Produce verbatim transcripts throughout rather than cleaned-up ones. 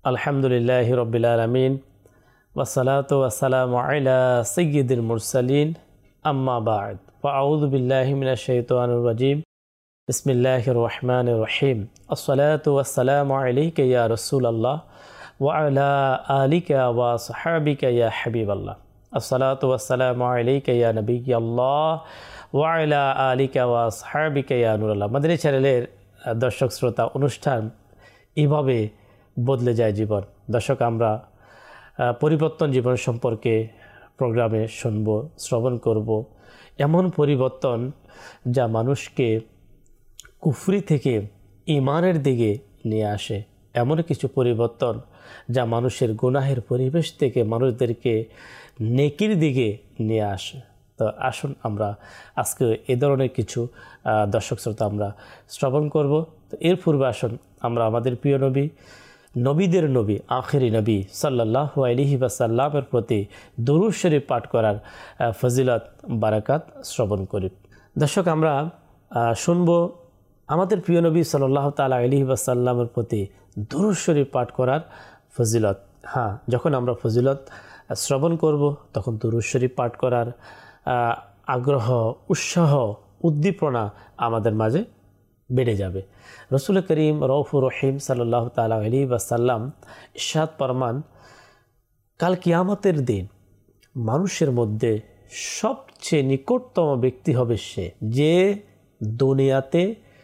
আলহামদুলিল্লাহি রাব্বিল আলামিন ওয়াসসালাতু ওয়াসসালামু আলা সাইয়্যিদিল মুরসালিন আম্মা বা'দ ফাআউযু বিল্লাহি মিনাশ শাইতানির রাজীম বিসমিল্লাহির রহমানির রহিম আসসালাতু ওয়াসসালামু আলাইকা ইয়া রাসূলুল্লাহ ওয়া আলা আলিকা ওয়া সাহবিকা ইয়া হাবিবাল্লাহ আসসালাতু ওয়াসসালামু আলাইকা ইয়া নবিয়াল্লাহ ওয়া আলা আলিকা ওয়া সাহবিকা ইয়া নূরুল্লাহ। মাদানী চ্যানেলের দর্শক শ্রোতা, অনুষ্ঠান এভাবে বদলে যায় জীবন। দর্শক, আমরা পরিবর্তন জীবন সম্পর্কে প্রোগ্রামে শুনব, শ্রবণ করব। এমন পরিবর্তন যা মানুষকে কুফরি থেকে ঈমানের দিকে নিয়ে আসে, এমন কিছু পরিবর্তন যা মানুষের গুনাহের পরিবেশ থেকে মানুষদেরকে নেকির দিকে নিয়ে আসে। তো আসুন আমরা আজকে এ ধরনের কিছু দর্শক শ্রোতা আমরা শ্রবণ করব। তো এর পূর্বে আসুন আমরা আমাদের প্রিয় নবী, নবীদের নবী, আখেরি নবী সাল্লাল্লাহু আলাইহি ওয়াসাল্লামের প্রতি দুরূদ শরীফ পাঠ করার ফজিলত বারাকাত শ্রবণ করি। দর্শক, আমরা শুনব আমাদের প্রিয় নবী সাল্লাল্লাহু তাআলা আলাইহি ওয়াসাল্লামের প্রতি দুরূদ শরীফ পাঠ করার ফজিলত। হ্যাঁ, যখন আমরা ফজিলত শ্রবণ করব তখন দুরূদ শরীফ পাঠ করার আগ্রহ, উৎসাহ, উদ্দীপনা আমাদের মাঝে বেড়ে যাবে। রসুল করিম রউফুর রহিম সাল্লাল্লাহু তাআলা আলাইহি ওয়াসাল্লাম ইরশাদ ফরমান, কাল কিয়ামতের দিন মানুষের মধ্যে সবচেয়ে নিকটতম ব্যক্তি হবে সে যে দুনিয়াতে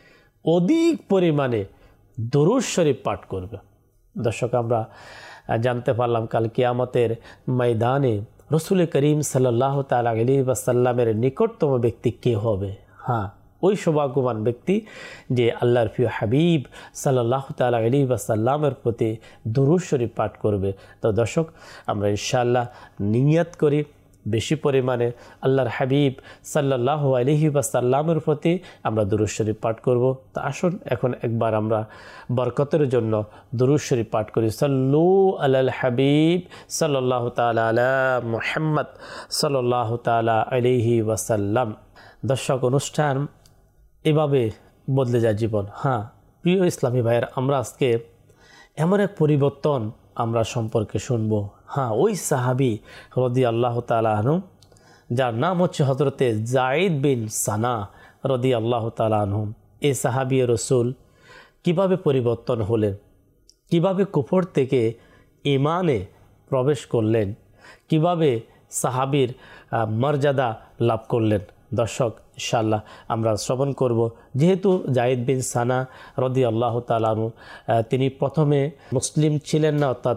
অধিক পরিমাণে দুরূদ শরীফ পাঠ করবে। দর্শক, আমরা জানতে পারলাম কাল কিয়ামতের ময়দানে রসুল করিম সাল্লাল্লাহু তাআলা আলাইহি ওয়াসাল্লামের নিকটতম ব্যক্তি কে হবে। হ্যাঁ, ওই সৌভাগ্যবান ব্যক্তি যে আল্লাহর প্রিয় হাবিব সাল্লাল্লাহু তাআলা আলাইহি ওয়াসাল্লামের প্রতি দুরূদ শরীফ পাঠ করবে। তো দর্শক, আমরা ইনশাআল্লাহ নিয়ত করি বেশি পরিমাণে আল্লাহর হাবিব সাল্লাল্লাহু আলাইহি ওয়াসাল্লামের প্রতি আমরা দুরূদ শরীফ পাঠ করব। তো আসুন এখন একবার আমরা বরকতের জন্য দুরূদ শরীফ পাঠ করি। সাল্লু আলাল হাবিব সাল্লাল্লাহু তাআলা আলা মুহাম্মদ সাল্লাল্লাহু তাআলা আলাইহি ওয়াসাল্লাম। দর্শক, অনুষ্ঠান এভাবে বদলে যায় জীবন। হ্যাঁ প্রিয় ইসলামী ভাইয়ের, আমরা আজকে এমন এক পরিবর্তন আমরা সম্পর্কে শুনব। হ্যাঁ, ওই সাহাবী রাদিয়াল্লাহু তাআলা আনহু, যার নাম হচ্ছে হযরতে যায়েদ বিন সানা রাদিয়াল্লাহু তাআলা আনহু। এই সাহাবী রসুল কিভাবে পরিবর্তন হলেন, কিভাবে কুফর থেকে ঈমানে প্রবেশ করলেন, কিভাবে সাহাবীর মর্যাদা লাভ করলেন। দর্শক, ইনশাআল্লাহ আমরা শ্রবণ করব। যেহেতু যায়েদ বিন সানা রাদিয়াল্লাহু তাআলা আনহু তিনি প্রথমে মুসলিম ছিলেন না, অর্থাৎ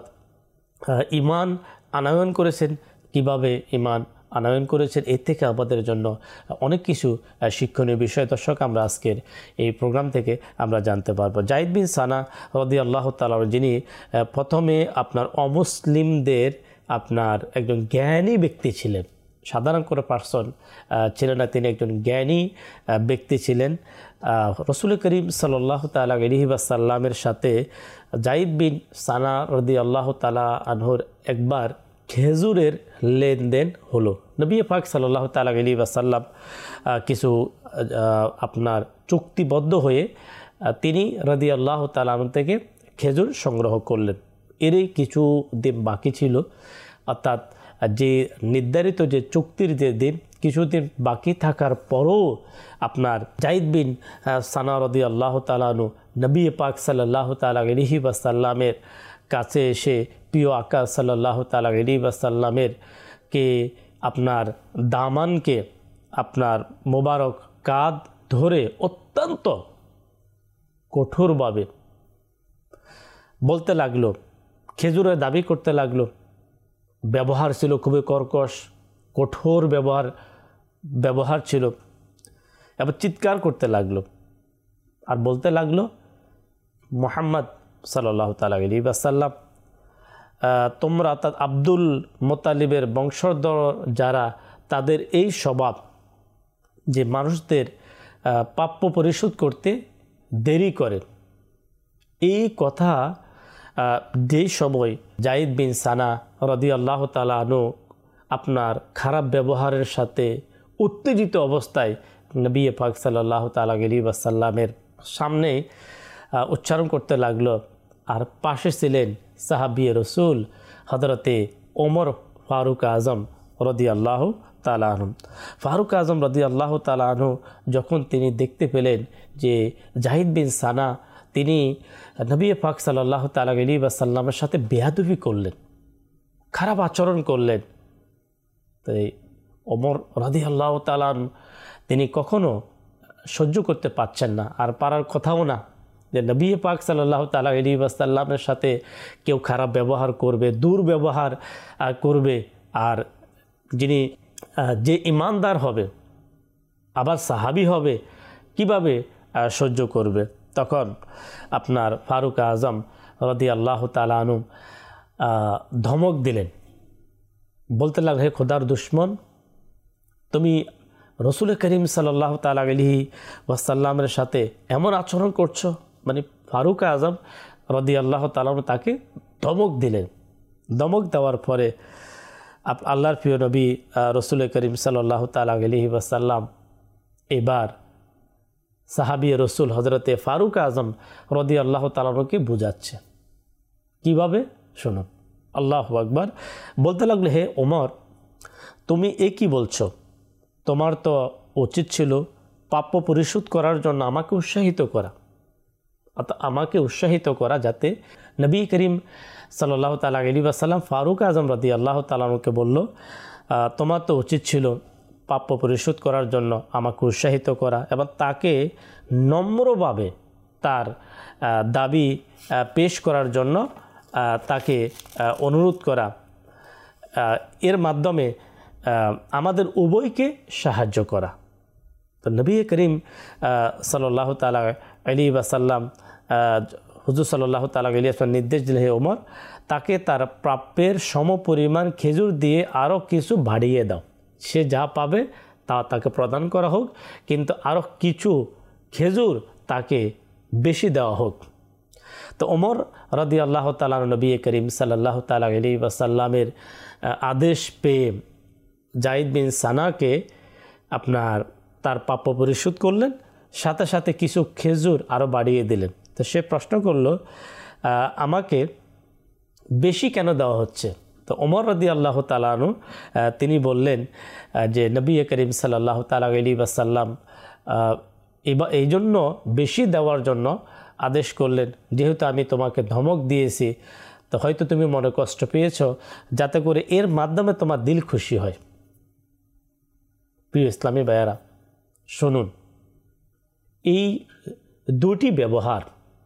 ঈমান আনয়ন করেছেন। কিভাবে ঈমান আনয়ন করেছেন, এর থেকে আমাদের জন্য অনেক কিছু শিক্ষণীয় বিষয় দর্শক আমরা আজকের এই প্রোগ্রাম থেকে আমরা জানতে পারবো। যায়েদ বিন সানা রাদিয়াল্লাহু তাআলা, যিনি প্রথমে আপনার অমুসলিমদের আপনার একজন জ্ঞানী ব্যক্তি ছিলেন, সাধারণ কোনো পার্সন ছিলেন না, তিনি একজন জ্ঞানী ব্যক্তি ছিলেন। রসুল করিম সাল্লাল্লাহু তাআলা আলাইহি ওয়াসাল্লামের সাথে যায়েদ বিন সানা রাদিয়াল্লাহু তাআলা আনহুর একবার খেজুরের লেনদেন হলো। নবী পাক সাল্লাল্লাহু তাআলা আলাইহি ওয়াসাল্লাম কিছু আপনার চুক্তিবদ্ধ হয়ে তিনি রাদিয়াল্লাহু তাআলা আনহু থেকে খেজুর সংগ্রহ করলেন। এরই কিছু দিন বাকি ছিল, অর্থাৎ যে নির্ধারিত যে চুক্তির যে দিন কিছুদিন বাকি থাকার পরও আপনার যায়েদ বিন সানা রাদিয়াল্লাহু তাআলা আনহু নবী পাক সাল্লাল্লাহু তাআলা আলাইহি ওয়াসাল্লামের কাছে এসে প্রিয় আকা সাল্লাল্লাহু তাআলা আলাইহি ওয়াসাল্লামের কে আপনার দামানকে আপনার মোবারক কাঁধ ধরে অত্যন্ত কঠোরভাবে বলতে লাগলো, খেজুরের দাবি করতে লাগলো। ব্যবহার ছিল খুবই কর্কশ, কঠোর ব্যবহার ব্যবহার ছিল। এবার চিৎকার করতে লাগলো আর বলতে লাগলো, মুহাম্মদ সাল্লাল্লাহু তাআলা আলাইহি ওয়াসাল্লাম, তোমরা অর্থাৎ আব্দুল মুত্তালিবের বংশধর যারা, তাদের এই স্বভাব যে মানুষদের প্রাপ্য পরিশোধ করতে দেরি করে। এই কথা যেই সময় যায়েদ বিন সানা রাদিয়াল্লাহু তাআলা আনহু আপনার খারাপ ব্যবহারের সাথে উত্তেজিত অবস্থায় নবী পাক সাল্লাল্লাহু তাআলা আলাইহি ওয়াসাল্লামের সামনে উচ্চারণ করতে লাগলো, আর পাশে ছিলেন সাহাবি রসুল হজরতে ওমর ফারুক আজম রাদিয়াল্লাহু তাআলা আনহু। ফারুক আজম রাদিয়াল্লাহু তাআলা আনহু যখন তিনি দেখতে পেলেন যে জাহিদ বিন সানা তিনি নবী পাক সাল্লাল্লাহু তাআলা আলাইহি ওয়াসাল্লামের সাথে বেয়াদবি করলেন, খারাপ আচরণ করলেন, তাই ওমর রাদিয়াল্লাহু তাআলা তিনি কখনো সহ্য করতে পারছেন না, আর পারার কথাও না যে নবী পাক সাল্লাল্লাহু তাআলা আলাইহি ওয়াসাল্লামের সাথে কেউ খারাপ ব্যবহার করবে, দুর্ব্যবহার করবে, আর যিনি যে ইমানদার হবে আবার সাহাবী হবে কিভাবে সহ্য করবে। তখন আপনার ফারুক আজম রাদিয়াল্লাহু তাআলা আনহু ধমক দিলেন, বলতে লাগলেন, হে খোদার দুশ্মন, তুমি রসুল করিম সাল্লাল্লাহু তাআলা আলাইহি ওয়াসাল্লামের সাথে এমন আচরণ করছো। মানে ফারুক আজম রাদিয়াল্লাহু তাআলা আনহু তাকে ধমক দিলেন। ধমক দেওয়ার পরে আল্লাহর প্রিয় নবী রসুল করিম সাল্লাল্লাহু তাআলা আলাইহি ওয়াসাল্লাম এবার সাহাবী রসুল হজরতে ফারুক আজম রাদিয়াল্লাহু তাআলা আনহুকে বুঝাচ্ছে কিভাবে, শুনুন। আল্লাহু আকবার। বলতে লাগলো, হে ওমর, তুমি এ কি বলছো? তোমার তো উচিত ছিল প্রাপ্য পরিশোধ করার জন্য আমাকে উৎসাহিত করা, অর্থাৎ আমাকে উৎসাহিত করা, যাতে নবী করিম সাল্লাল্লাহু তাআলা আলাইহি ওয়াসাল্লাম ফারুক আজম রাদিয়াল্লাহু তাআলা আনহুকে বলল, তোমার তো উচিত ছিল প্রাপ্য পরিশোধ করার জন্য আমাকে উৎসাহিত করা এবং তাকে নম্রভাবে তার দাবি পেশ করার জন্য তাকে অনুরোধ করা, এর মাধ্যমে আমাদের উভয়কে সাহায্য করা। তো নবী করিম সাল্লাল্লাহু তাআলা আলাইহি ওয়াসাল্লাম হুজুর সাল্লাল্লাহু তাআলা আলাইহি ওয়াসাল্লাম নির্দেশ দিলেন, হে ওমর, তাকে তার প্রাপ্যের সমপরিমাণ খেজুর দিয়ে আরও কিছু বাড়িয়ে দাও। সে যা পাবে তা তাকে প্রদান করা হোক, কিন্তু আরও কিছু খেজুর তাকে বেশি দেওয়া হোক। তো ওমর রাদিয়াল্লাহু তাআলা নবী করিম সাল্লাল্লাহু তাআলা আলাইহি ওয়াসাল্লামের আদেশ পেয়ে জাহিদ বিন সানাকে আপনার তার প্রাপ্য পরিশোধ করলেন, সাথে সাথে কিছু খেজুর আরও বাড়িয়ে দিলেন। তো সে প্রশ্ন করল, আমাকে বেশি কেন দেওয়া হচ্ছে? তো ওমর রাদিয়াল্লাহু তাআলা আনহু তিনি বললেন যে নবী করিম সাল্লাল্লাহু তাআলা আলাইহি ওয়াসাল্লাম এই জন্য বেশি দেওয়ার জন্য আদেশ করলেন, যেহেতু আমি তোমাকে ধমক দিয়েছি, তো হয়তো তুমি মনে কষ্ট পেয়েছ, যাতে করে এর মাধ্যমে তোমার দিল খুশি হয়। প্রিয় ইসলামী ভাইয়েরা, শুনুন, এই দুটি ব্যবহার,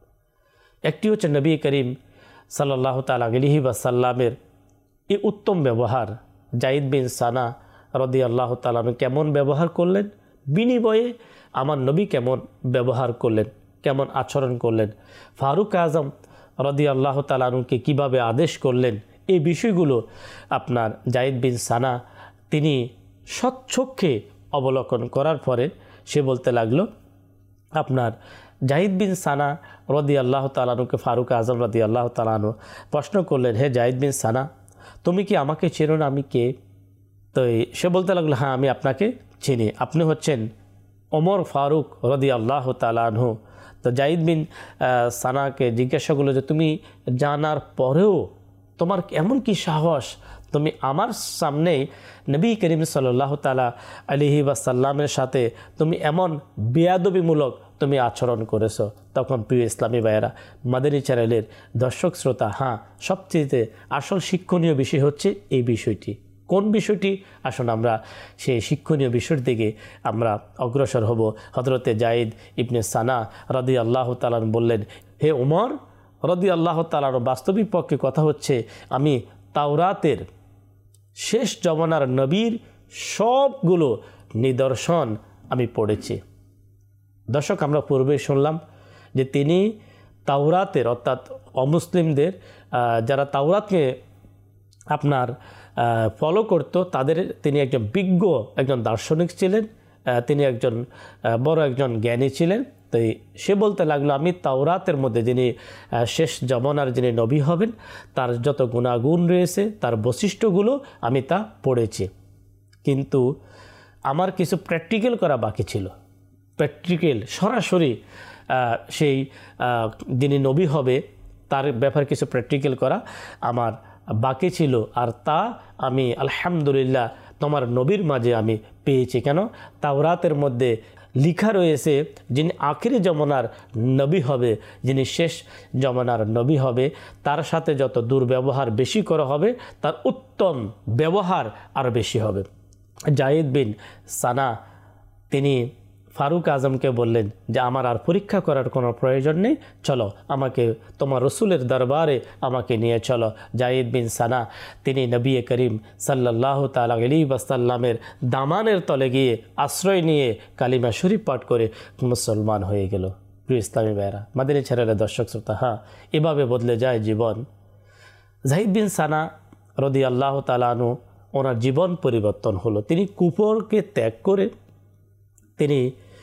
একটি হচ্ছে নবী করিম সাল্লাল্লাহু তাআলা আলাইহি ওয়াসাল্লামের এই উত্তম ব্যবহার, জাহিদ বিন সানা রাদিয়াল্লাহু তাআলা আনহু কেমন ব্যবহার করলেন, বিনিময়ে আমার নবী কেমন ব্যবহার করলেন, কেমন আচরণ করলেন, ফারুক আজম রাদিয়াল্লাহু তাআলা আনহুকে কীভাবে আদেশ করলেন, এই বিষয়গুলো আপনার জাহিদ বিন সানা তিনি স্বচক্ষে অবলোকন করার পরে সে বলতে লাগলো, আপনার জাহিদ বিন সানা রাদিয়াল্লাহু তাআলা আনহুকে ফারুক আজম রাদিয়াল্লাহু তাআলা আনহু প্রশ্ন করলেন, হে জাহিদ বিন সানা, তুমি কি আমাকে চেনো না? আমি কে? তো সে বলতে লাগলো, হ্যাঁ, আমি আপনাকে চিনি, আপনি হচ্ছেন ওমর ফারুক রাদিয়াল্লাহু তাআলা আনহু। তো জাহিদ বিন সানাকে জিজ্ঞাসা করলো যে তুমি জানার পরেও তোমার এমন কি সাহস, তুমি আমার সামনে নবী করিম সাল্লাল্লাহু তাআলা আলাইহি ওয়াসাল্লামের সাথে তুমি এমন বেয়াদবিমূলক তুমি আচরণ করেছো। তখন প্রিয় ইসলামী ভাইয়েরা, মাদানী চ্যানেলের দর্শক শ্রোতা, হ্যাঁ, সবচেয়ে আসল শিক্ষণীয় বিষয় হচ্ছে এই বিষয়টি। কোন বিষয়টি? আসুন আমরা সেই শিক্ষণীয় বিষয়ের দিকে আমরা অগ্রসর হব। হযরতে জাহিদ ইবনে সানা রাদিয়াল্লাহু তাআলা বললেন, হে ওমর রাদিয়াল্লাহু তাআলা, বাস্তবিক পক্ষে কথা হচ্ছে আমি তাওরাতের শেষ জমানার নবীর সবগুলো নিদর্শন আমি পড়েছি। দর্শক, আমরা পূর্বে শুনলাম যে তিনি তাওরাতের, অর্থাৎ অমুসলিমদের যারা তাওরাতকে আপনার ফলো করত, তাদের তিনি একজন বিজ্ঞ একজন দার্শনিক ছিলেন, তিনি একজন বড় একজন জ্ঞানী ছিলেন। তো সে বলতে লাগলো, আমি তাওরাতের মধ্যে যিনি শেষ জমানার যিনি নবী হবেন তার যত গুণাগুণ রয়েছে, তার বৈশিষ্ট্যগুলো আমি তা পড়েছি, কিন্তু আমার কিছু প্র্যাকটিক্যাল করা বাকি ছিল। প্র্যাকটিক্যাল সরাসরি সেই যিনি নবী হবে তার ব্যাপারে কিছু প্র্যাকটিক্যাল করা আমার বাকি ছিল, আর তা আমি আলহামদুলিল্লাহ তোমার নবীর মাঝে আমি পেয়েছি। কেন? তাওরাতের মধ্যে লিখা রয়েছে যিনি আখিরি জমানার নবী হবে, যিনি শেষ জমানার নবী হবে, তার সাথে যত দুর্ব্যবহার বেশি করা হবে তার উত্তম ব্যবহার আরও বেশি হবে। জায়েদ বিন সানা তিনি ফারুক আজমকে বললেন যে আমার আর পরীক্ষা করার কোনো প্রয়োজন নেই, চলো আমাকে তোমার রসুলের দরবারে আমাকে নিয়ে চলো। জায়েদ বিন সানা তিনি নবী করিম সাল্লাল্লাহু তাআলা আলাইহি ওয়াসাল্লামের দামানের তলে গিয়ে আশ্রয় নিয়ে কালিমা শরীফ পাঠ করে মুসলমান হয়ে গেল। প্রিয় ইসলামী ভাইরা, মাদিনী চ্যানেলের দর্শক শ্রোতা, হ্যাঁ, এভাবে বদলে যায় জীবন। জায়েদ বিন সানা রাদিয়াল্লাহু তাআলা আনহু ওনার জীবন পরিবর্তন হলো। তিনি কুফরকে ত্যাগ করে তিনি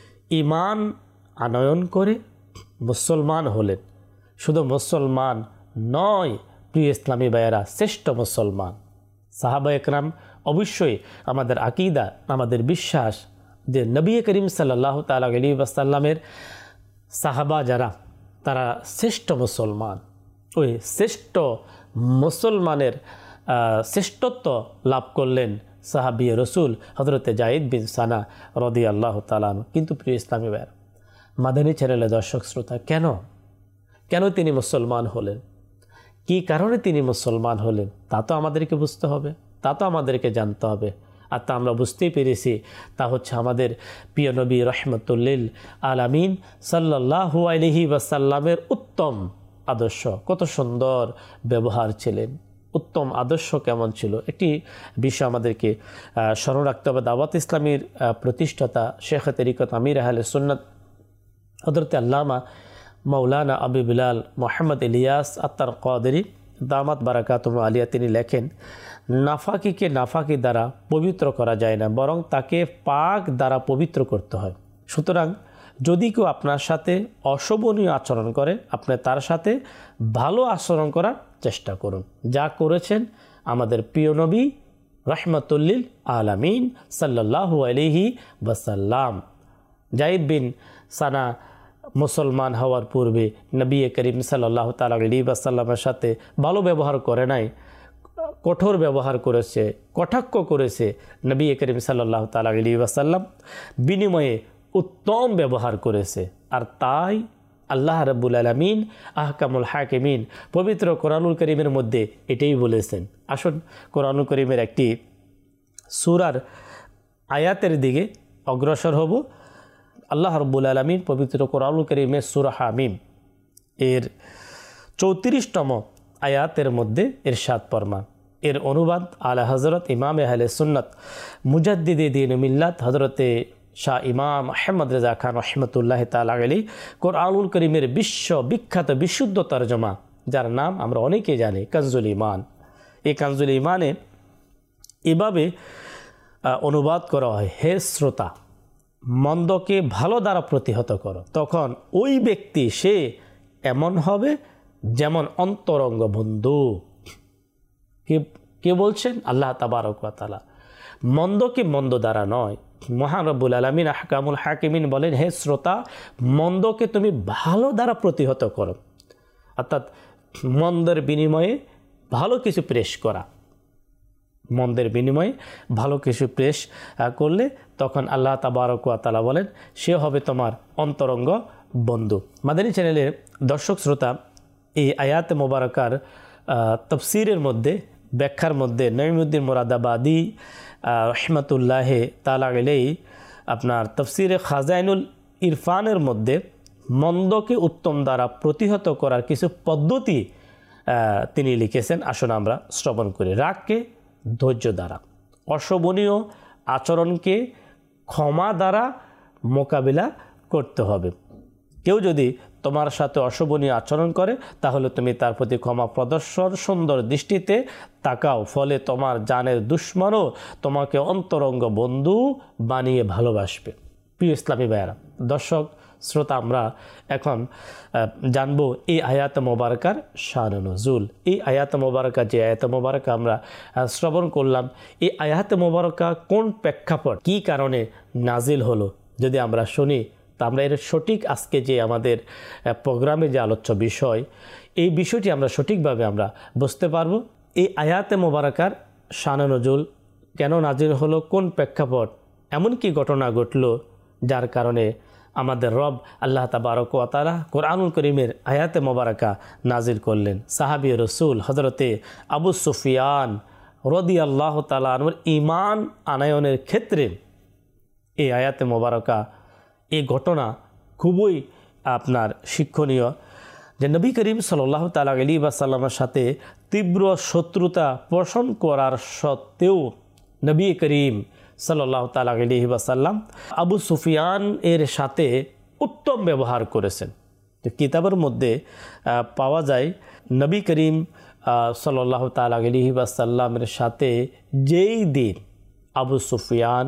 ঈমান আনয়ন করে মুসলমান হলেন। শুধু মুসলমান নয়, প্রিয় ইসলামী ভাইয়েরা, শ্রেষ্ঠ মুসলমান। সাহাবা একরাম অবশ্যই আমাদের আকীদা, আমাদের বিশ্বাস যে নবী করিম সাল্লাল্লাহু তাআলা আলাইহি ওয়াসাল্লামের সাহাবা যারা, তারা শ্রেষ্ঠ মুসলমান। ওই শ্রেষ্ঠ মুসলমানের শ্রেষ্ঠত্ব লাভ করলেন সাহাবী রসুল হযরতে জায়েদ বিন সানা রাদিয়াল্লাহু তাআলা আনহু। কিন্তু প্রিয় ইসলামী ভাইয়েরা, মাদানী চ্যানেলের দর্শক শ্রোতা, কেন কেন তিনি মুসলমান হলেন, কি কারণে তিনি মুসলমান হলেন, তা তো আমাদেরকে বুঝতে হবে, তা তো আমাদেরকে জানতে হবে। আর তা আমরা বুঝতেই পেরেছি, তা হচ্ছে আমাদের প্রিয় নবী রহমতুল্লিল আলামিন সাল্লাল্লাহু আলাইহি ওয়াসাল্লামের উত্তম আদর্শ। কত সুন্দর ব্যবহার ছিলেন, উত্তম আদর্শ কেমন ছিল, একটি বিষয় আমাদেরকে স্মরণ রাখতে হবে। দাওয়াত ইসলামীর প্রতিষ্ঠাতা শেখ তরিকত আমির আহলে সুন্নাত হযরত আল্লামা মাওলানা আবু বিলাল মোহাম্মদ ইলিয়াস আত্তার কাদেরী দামাত বারাকাতুহু আলিয়া তিনি লেখেন, নাফাকিকে নাফাকি দ্বারা পবিত্র করা যায় না, বরং তাকে পাক দ্বারা পবিত্র করতে হয়। সুতরাং যদি কেউ আপনার সাথে অশোভনীয় আচরণ করে, আপনি তার সাথে ভালো আচরণ করার চেষ্টা করুন, যা করেছেন আমাদের প্রিয় নবী রহমতুল্লিল আলামিন সাল্লাল্লাহু আলাইহি ওয়াসাল্লাম। জায়েদ বিন সানা মুসলমান হওয়ার পূর্বে নবী করিম সাল্লাল্লাহু তাআলা আলাইহি ওয়াসাল্লামের সাথে ভালো ব্যবহার করে নাই, কঠোর ব্যবহার করেছে, কটাক্ষ করেছে। নবী করিম সাল্লাল্লাহু তাআলা আলাইহি ওয়াসাল্লাম বিনিময়ে উত্তম ব্যবহার করেছে। আর তাই আল্লাহ রাব্বুল আলামিন আহকামুল হাকিমিন পবিত্র কোরআনুল কারীমের মধ্যে এটাই বলেছেন। আসুন কোরআনুল কারীমের একটি সূরার আয়াতের দিকে অগ্রসর হব। আল্লাহ রাব্বুল আলামিন পবিত্র কোরআনুল কারীমের সূরা হামিম এর চৌত্রিশতম আয়াতের মধ্যে ইরশাদ ফরমান। এর অনুবাদ আলা হযরত ইমাম আহলে সুন্নাত মুজাদ্দিদে দ্বীন মিল্লাত হযরতে শাহ ইমাম আহমদ রেজা খান রহমতুল্লাহ তাআলা আলাইহি কোরআনুল কারীমের বিশ্ব বিখ্যাত বিশুদ্ধ তরজমা, যার নাম আমরা অনেকেই জানি, কানজুল ঈমান। এই কানজুল ঈমানে এভাবে অনুবাদ করা হয়, হে শ্রোতা, মন্দকে ভালো দ্বারা প্রতিহত করো, তখন ওই ব্যক্তি সে এমন হবে যেমন অন্তরঙ্গ বন্ধু। কে কে বলছেন? আল্লাহ তাবারক ওয়া তাআলা। মন্দকে মন্দ দ্বারা নয়, মহান রব্বুল আলামিন আহকামুল হাকিমিন বলেন, হে শ্রোতা, মন্দকে তুমি ভালো দ্বারা প্রতিহত করো, অর্থাৎ মন্দের বিনিময়ে ভালো কিছু পেশ করা। মন্দের বিনিময়ে ভালো কিছু পেশ করলে তখন আল্লাহ তাবারক ওয়া তাআলা বলেন সে হবে তোমার অন্তরঙ্গ বন্ধু। মাদানী চ্যানেলের দর্শক শ্রোতা, এই আয়াত মোবারকার তফসিরের মধ্যে, ব্যাখ্যার মধ্যে নঈমুদ্দিন মুরাদাবাদী রহমতুল্লাহ তাআলা আলাইহি আপনার তফসিরে খাজাইনুল ইরফানের মধ্যে মন্দকে উত্তম দ্বারা প্রতিহত করার কিছু পদ্ধতি তিনি লিখেছেন। আসুন আমরা শ্রবণ করি। রাগকে ধৈর্য দ্বারা, অশোভনীয় আচরণকে ক্ষমা দ্বারা মোকাবিলা করতে হবে। কেউ যদি তোমার সাথে অশোভনীয় আচরণ করে তাহলে তুমি তার প্রতি ক্ষমা প্রদর্শন সুন্দর দৃষ্টিতে তাকাও, ফলে তোমার জানের দুশ্মনও তোমাকে অন্তরঙ্গ বন্ধু বানিয়ে ভালোবাসবে। প্রিয় ইসলামী ভাইয়েরা, দর্শক শ্রোতা, আমরা এখন জানবো এই আয়াত মোবারকার শান নুজুল। এই আয়াত মোবারকা, যে আয়াত মোবারকা আমরা শ্রবণ করলাম, এই আয়াত মোবারকা কোন প্রেক্ষাপট, কি কারণে নাজিল হলো, যদি আমরা শুনি তা আমরা এর সঠিক আজকে যে আমাদের প্রোগ্রামে যে আলোচ্য বিষয়, এই বিষয়টি আমরা সঠিকভাবে আমরা বুঝতে পারব। এই আয়াতে মোবারকার শান নজুল কেন নাজিল হলো, কোন প্রেক্ষাপট, এমন কি ঘটনা ঘটল যার কারণে আমাদের রব আল্লাহ তাবারক ওয়া তাআলা কোরআনুল করিমের আয়াতে মোবারকা নাজিল করলেন। সাহাবী রসুল হজরতে আবু সুফিয়ান রাদিয়াল্লাহু তাআলা আনহুর ঈমান আনয়নের ক্ষেত্রে এই আয়াতে মোবারকা, এই ঘটনা খুবই আপনার শিক্ষণীয়, যে নবী করিম সাল্লাল্লাহু তাআলা আলাইহি ওয়াসাল্লামের সাথে তীব্র শত্রুতা পোষণ করার সত্ত্বেও নবী করিম সাল্লাল্লাহু তাআলা আলাইহি ওয়াসাল্লাম আবু সুফিয়ান এর সাথে উত্তম ব্যবহার করেছেন। তো কিতাবের মধ্যে পাওয়া যায় নবী করিম সাল্লাল্লাহু তাআলা আলাইহি ওয়াসাল্লামের সাথে যেই দিন আবু সুফিয়ান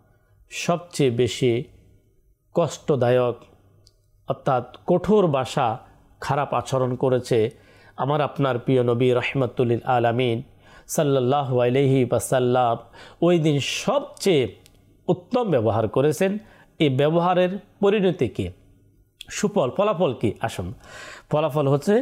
সবচেয়ে বেশি কষ্টদায়ক অর্থাৎ কঠোর ভাষা খারাপ আচরণ করেছে, আমার আপনার প্রিয় নবী রাহমাতুল লিল আলামিন সাল্লাল্লাহু আলাইহি ওয়াসাল্লাম ওই দিন সবচেয়ে উত্তম ব্যবহার করেছেন। এই ব্যবহারের পরিণতি কী, সুফল ফলাফল কি? আসুন, ফলাফল হচ্ছে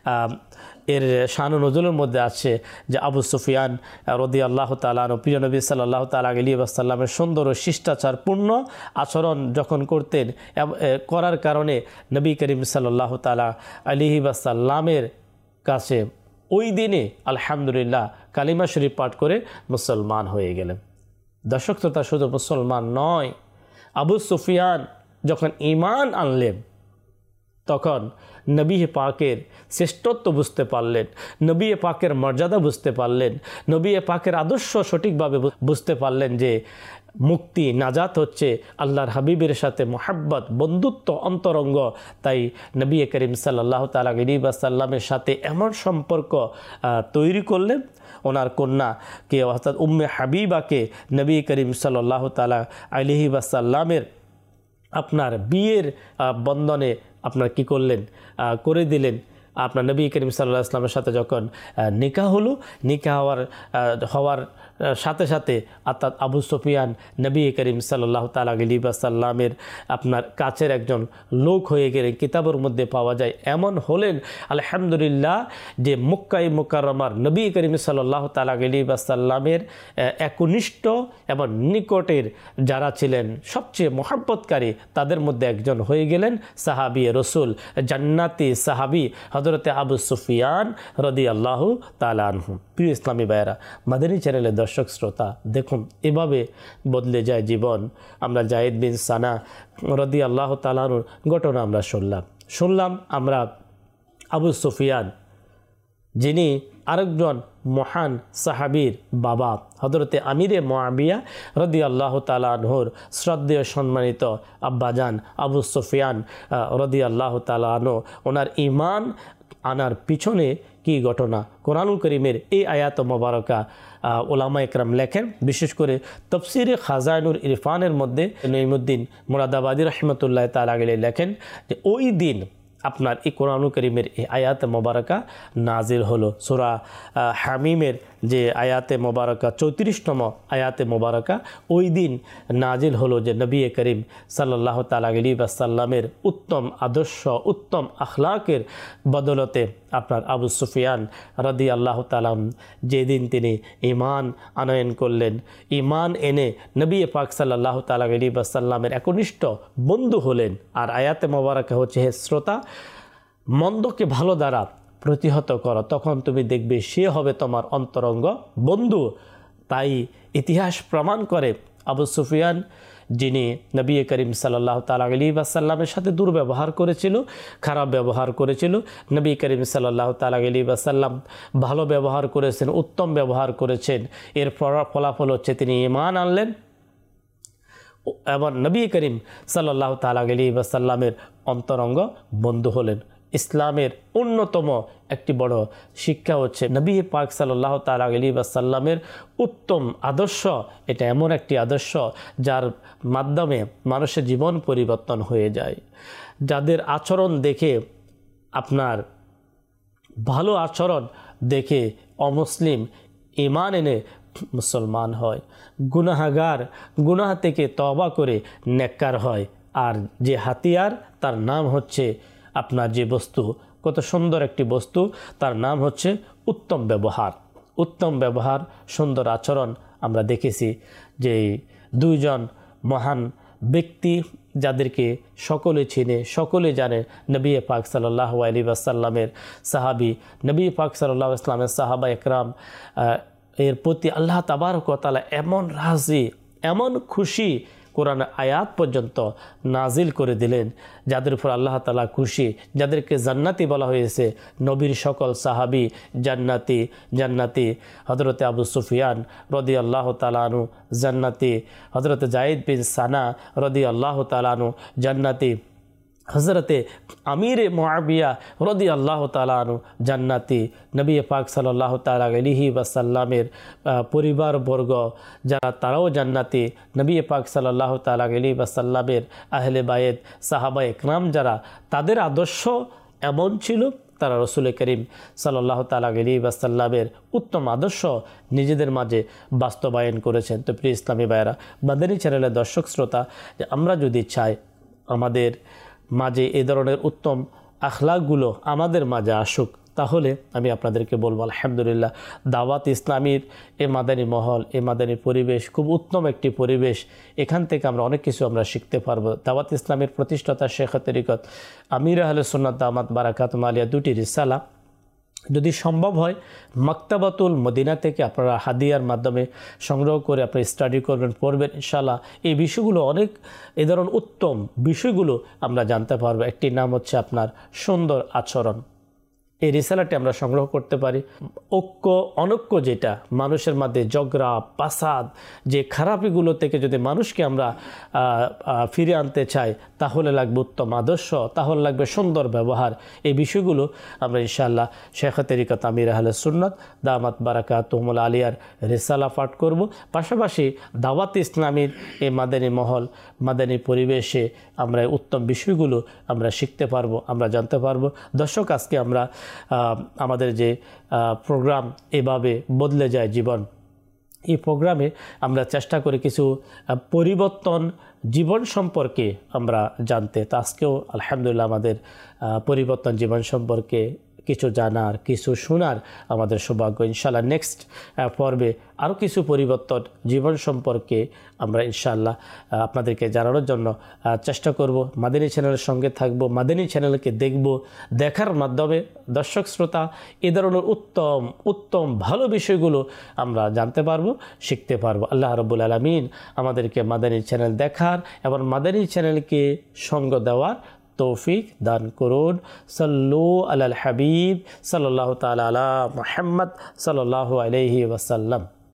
এর শান নজুলের মধ্যে আছে যে আবু সুফিয়ান রাদিয়াল্লাহু তাআলা আনহু প্রিয় নবী সাল্লাল্লাহু তাআলা আলাইহি ওয়াসাল্লামের সুন্দর ও শিষ্টাচারপূর্ণ আচরণ যখন করতেন, করার কারণে নবী করিম সাল্লাল্লাহু তাআলা আলাইহি ওয়াসাল্লামের কাছে ওই দিনে আলহামদুলিল্লাহ কালিমা শরীফ পাঠ করে মুসলমান হয়ে গেলেন। দর্শক শ্রোতা, শুধু মুসলমান নয়, আবু সুফিয়ান যখন ঈমান আনলেন তখন নবী পাকের শ্রেষ্ঠত্ব বুঝতে পারলেন, নবী পাকের মর্যাদা বুঝতে পারলেন, নবী পাকের আদর্শ সঠিকভাবে বুঝতে পারলেন যে মুক্তি নাজাত হচ্ছে আল্লাহর হাবিবের সাথে মোহাব্বত, বন্ধুত্ব, অন্তরঙ্গ। তাই নবী করিম সাল্লাল্লাহু তাআলা আলাইহি ওয়াসাল্লামের সাথে এমন সম্পর্ক তৈরি করলেন, ওনার কন্যাকে অর্থাৎ উম্মে হাবিবাকে নবী করিম সাল্লাল্লাহু তাআলা আলাইহি ওয়াসাল্লামের আপনার বিয়ের বন্ধনে আপনার কি করলেন, করে দিলেন। আপনার নবী করিম সাল্লাল্লাহু আলাইহি ওয়াসাল্লামের সাথে যখন নিকাহ হলো, নিকাহ হওয়ার হওয়ার সাথে সাথে অর্থাৎ আবু সুফিয়ান নবী করিম সাল্লাল্লাহু তাআলা আলাইহি ওয়াসাল্লামের আপনার কাছের একজন লোক হয়ে গেলেন। কিতাবের মধ্যে পাওয়া যায় এমন হলেন আলহামদুলিল্লাহ যে মক্কায়ে মুকাররমার নবী করিম সাল্লাল্লাহু তাআলা আলাইহি ওয়াসাল্লামের একনিষ্ঠ এবং নিকটের যারা ছিলেন সবচেয়ে মহব্বতকারী, তাদের মধ্যে একজন হয়ে গেলেন সাহাবী রসুল, জান্নাতি সাহাবী হযরতে আবু সুফিয়ান রাদিয়াল্লাহু তাআলা আনহু। প্রিয় ইসলামী ভাইয়েরা, মাদানী চ্যানেলের দর্শক শ্রোতা, দেখুন এভাবে বদলে যায় জীবন। আমরা জায়েদ বিন সানা রাদিয়াল্লাহু তাআলা আনহুর ঘটনা আমরা শুনলাম শুনলাম আমরা আবু সুফিয়ান, যিনি আরেকজন মহান সাহাবীর বাবা হযরতে আমিরে মুআবিয়া রাদিয়াল্লাহু তাআলা আনহুর শ্রদ্ধেয় সম্মানিত আব্বাজান আবু সুফিয়ান রাদিয়াল্লাহু তাআলা আনহু, ওনার ঈমান আনার পিছনে কি ঘটনা কোরআনুল করিমের এই আয়াত মোবারকা ওলামা একরাম লেখেন। বিশেষ করে তফসিরে খাজাইনুল ইরফানের মধ্যে নঈমুদ্দিন মুরাদাবাদী রাহমাতুল্লাহ তাআলা আলাইহি লেখেন যে ওই দিন আপনার এই কোরআনুল করিমের এই আয়াতে মোবারকা নাজিল হলো। সূরা হামিমের যে আয়াতে মোবারকা চৌত্রিশতম আয়াতে মোবারকা ওই দিন নাজিল হলো যে নবী করিম সাল্লাল্লাহু তাআলা আলাইহি ওয়াসাল্লামের উত্তম আদর্শ, উত্তম আখলাকের বদলতে আপনার আবু সুফিয়ান রাদিয়াল্লাহু তাআলা যেদিন তিনি ঈমান আনয়ন করলেন, ঈমান এনে নবী পাক সাল্লাল্লাহু তাআলা আলাইহি ওয়াসাল্লামের একনিষ্ঠ বন্ধু হলেন। আর আয়াতে মোবারকা হচ্ছে, হে শ্রোতা, মন্দকে ভালো দ্বারা প্রতিহত করো, তখন তুমি দেখবে সে হবে তোমার অন্তরঙ্গ বন্ধু। তাই ইতিহাস প্রমাণ করে আবু সুফিয়ান, যিনি নবী করিম সাল্লাল্লাহু তাআলা আলাইহি ওয়াসাল্লামের সাথে দুর্ব্যবহার করেছিল, খারাপ ব্যবহার করেছিল, নবী করিম সাল্লাল্লাহু তাআলা আলাইহি ওয়াসাল্লাম ভালো ব্যবহার করেছেন, উত্তম ব্যবহার করেছেন। এর ফলাফল হচ্ছে তিনি ঈমান আনলেন এবং নবী করিম সাল্লাল্লাহু তাআলা আলাইহি ওয়াসাল্লামের অন্তরঙ্গ বন্ধু হলেন। ইসলামের অন্যতম একটি বড় শিক্ষা হচ্ছে নবী পাক সাল্লাল্লাহু তাআলা আলাইহি ওয়াসাল্লামের উত্তম আদর্শ। এটা এমন একটি আদর্শ যার মাধ্যমে মানুষের জীবন পরিবর্তন হয়ে যায়। যাদের আচরণ দেখে, আপনার ভালো আচরণ দেখে অমুসলিম ঈমান এনে মুসলমান হয়, গুনাহগার গুনাহ থেকে তওবা করে নেককার হয়। আর যে হাতিয়ার, তার নাম হচ্ছে আপনার যে বস্তু কত সুন্দর একটি বস্তু, তার নাম হচ্ছে উত্তম ব্যবহার। উত্তম ব্যবহার, সুন্দর আচরণ। আমরা দেখেছি যে দুইজন মহান ব্যক্তি যাদেরকে সকলে চিনে, সকলে জানে, নবী পাক সাল্লাল্লাহু আলাইহি ওয়াসাল্লামের সাহাবী, নবী পাক সাল্লাল্লাহু আলাইহি ওয়াসাল্লামের সাহাবা একরাম, এর প্রতি আল্লাহ তাবারক ওয়া তাআলা এমন রাজি, এমন খুশি, কোরআন আয়াত পর্যন্ত নাজিল করে দিলেন যাদের উপর আল্লাহ তাআলা খুশি, যাদেরকে জান্নাতি বলা হয়েছে। নবীর সকল সাহাবী জান্নাতি জান্নাতি হযরতে আবু সুফিয়ান রাদিয়াল্লাহু তাআলা আনহু জান্নাতি, হযরতে যায়েদ বিন সানা রাদিয়াল্লাহু তাআলা আনহু জান্নাতি, হযরতে আমির মুআবিয়া রাদিয়াল্লাহু তাআলা আনহু জান্নাতি, নবী পাক সাল্লাল্লাহু তাআলা আলাইহি ওয়াসাল্লামের পরিবারবর্গ যারা, তারাও জান্নাতি, নবী পাক সাল্লাল্লাহু তাআলা আলাইহি ওয়াসাল্লামের আহলে বায়েত সাহাবা একরাম যারা, তাদের আদর্শ এমন ছিল, তারা রসুল করিম সাল্লাল্লাহু তাআলা আলাইহি ওয়াসাল্লামের উত্তম আদর্শ নিজেদের মাঝে বাস্তবায়ন করেছেন। তো প্রিয় ইসলামী ভাইয়েরা, মাদানী চ্যানেলের দর্শক শ্রোতা, যে আমরা যদি চাই আমাদের মাঝে এই ধরনের উত্তম আখলাকগুলো আমাদের মাঝে আসুক, তাহলে আমি আপনাদেরকে বলবো আলহামদুলিল্লাহ, দাওয়াত ইসলামীর এ মাদানী মহল, এ মাদানী পরিবেশ খুব উত্তম একটি পরিবেশ। এখান থেকে আমরা অনেক কিছু আমরা শিখতে পারবো। দাওয়াত ইসলামের প্রতিষ্ঠাতা শেখ তরিকত আমির আহলে সুন্নাত দামাত বারাকাতুহুম আলিয়া দুটি রিসালা যদি সম্ভব হয় মাকতাবাতুল মদিনা থেকে আপনারা হাদিয়ার মাধ্যমে সংগ্রহ করে আপনারা স্টাডি করবেন, পড়বেন, ইনশাআল্লাহ এই বিষয়গুলো অনেক এই ধরনের উত্তম বিষয়গুলো আমরা জানতে পারবো। একটি নাম হচ্ছে আপনার সুন্দর আচরণ। এই রিসালাটি আমরা সংগ্রহ করতে পারি। ঐক্য অনৈক্য, যেটা মানুষের মধ্যে ঝগড়া পাসাদ, যে খারাপিগুলো থেকে যদি মানুষকে আমরা ফিরে আনতে চাই, তাহলে লাগবে উত্তম আদর্শ, তাহলে লাগবে সুন্দর ব্যবহার। এই বিষয়গুলো আমরা ইনশাআল্লাহ শেখ তরিকত আমির আহলে সুন্নাত দামাত বারাকাতুহুম আলিয়ার রিসালা পাঠ করব। পাশাপাশি দাওয়াত ইসলামীর এই মাদানী মহল, মাদানী পরিবেশে আমরা উত্তম বিষয়গুলো আমরা শিখতে পারবো, আমরা জানতে পারবো। দর্শক, আজকে আমরা আমাদের যে প্রোগ্রাম এভাবে বদলে যায় জীবন, এই প্রোগ্রামে আমরা চেষ্টা করি কিছু পরিবর্তন জীবন সম্পর্কে আমরা জানতে। তো আজকেও আলহামদুলিল্লাহ আমাদের পরিবর্তন জীবন সম্পর্কে কিছু জানার, কিছু শোনার আমাদের সৌভাগ্য। ইনশাআল্লাহ নেক্সট পর্বে আরও কিছু পরিবর্তন জীবন সম্পর্কে আমরা ইনশাআল্লাহ আপনাদেরকে জানানোর জন্য চেষ্টা করব। মাদানী চ্যানেলের সঙ্গে থাকব, মাদানী চ্যানেলকে দেখব, দেখার মাধ্যমে দর্শক শ্রোতা এ ধরনের উত্তম উত্তম ভালো বিষয়গুলো আমরা জানতে পারবো, শিখতে পারবো। আল্লাহ রাব্বুল আলামিন আমাদেরকে মাদানী চ্যানেল দেখার এবং মাদানী চ্যানেলকে সঙ্গ দেওয়ার তৌফিক দান করুন। সাল্লু আলাল হাবিব সাল্লাল্লাহু তাআলা আলা মুহাম্মদ সাল্লাল্লাহু আলাইহি ওয়াসাল্লাম।